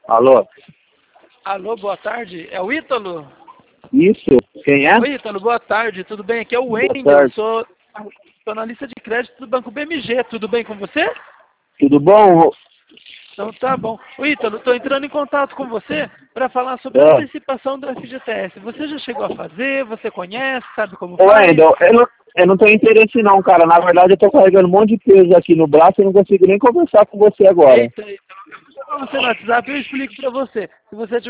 Alô? Alô, boa tarde. É o Ítalo? Isso? Quem é? Oi, Ítalo, boa tarde. Tudo bem? Aqui é o Boa Wendel. tarde. Sou analista de crédito do Banco BMG. Tudo bem com você? Tudo bom? Então tá bom. Oi, Ítalo, estou entrando em contato com você para falar sobre a Ah. antecipação do FGTS. Você já chegou a fazer? Você conhece? Sabe como Ô, faz? Wendel, eu não tenho interesse não, cara. Na verdade, eu tô carregando um monte de peso aqui no braço e não consigo nem conversar com você agora. Eita, Ítalo, eu vou chamar você no WhatsApp e eu explico para você. Se você